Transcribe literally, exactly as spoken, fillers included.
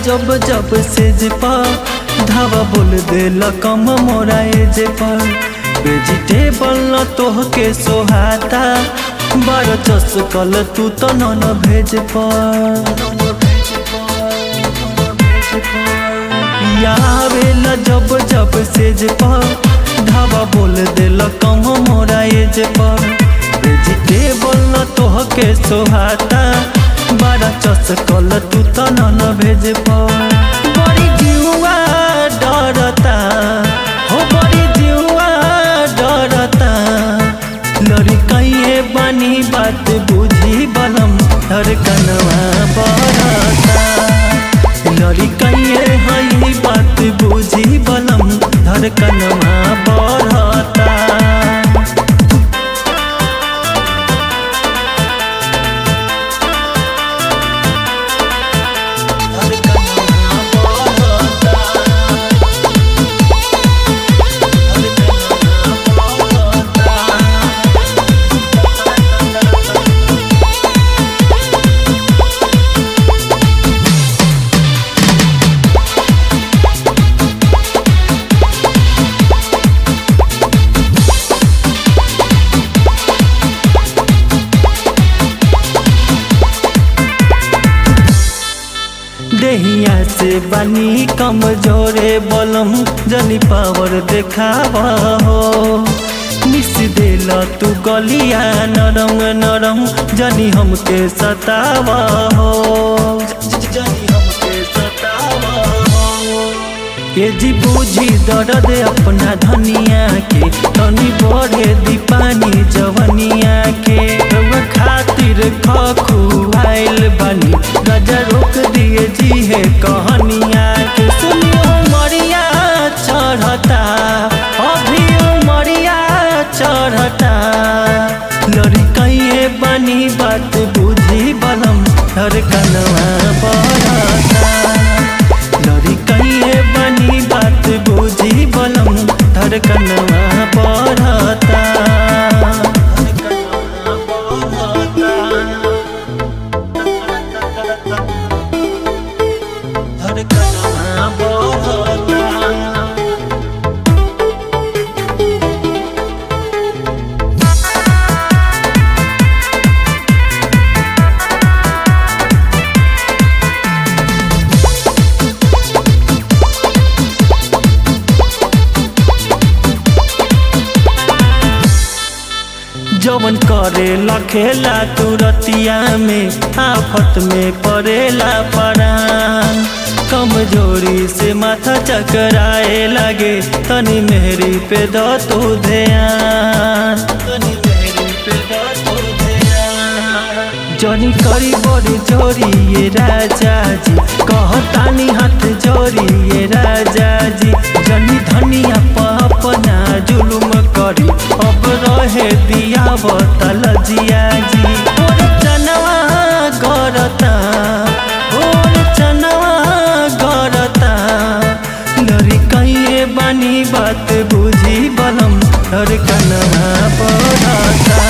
जब जब सेज पर धावा बोल देला कम मोरा एज पर वेजिटेबल न तोहके सोहाता बार चस कल तू तो नन भेज पर आवेला जब जब सेज पर धावा बोल देला कम मोरा एज पर वेजिटेबल न तोहके सोहाता बारा चस कल तू तो नन भेज पर बड़ी जीवा डरता हो बड़ी जीवा डरता लड़काइए बनी बात बुझी बलम धड़कनवा बढ़ता लड़काइए हई बात बुझी बलम धड़कनवा बढ़ता। देहिया से बनी कमजोरे बलम जनी पावर देखावा हो मिस देला तू गलिया नरम नरम जनी हमके सतावा हो जनी हमके सतावा हो ये जी बूझी दर्द अपना धनिया के तनी बढ़े दी पानी जवनिया के खातिर खखुआइल बनी गजा रोक दिए जी है कहानिया के सुनियो मरिया चढ़ता अभी मरिया चढ़ता लड़काइए बनी बात बुझी बलम धड़कनवा बढ़ता लड़काइए बनी बात बुझी बलम धड़कनवा बढ़ता। जवन करेला खेला तुरतिया में आफत में पड़ेला परान कमजोरी से माथा चकराए लगे तनी मेहरी पे दो तू ध्यान तनी मेहरी पे दो तू ध्यान जनी करी बड़ी जोरी ये राजा जी कहतानी हाथ जोरी ये राजा जी जनी धनिया अपना जुलुम करी अब रहे दिया बतल जिया जी और चनवा गरता और चनवा गरता लड़काइए बनी बात बुझी बलम धड़कनवा बढ़ता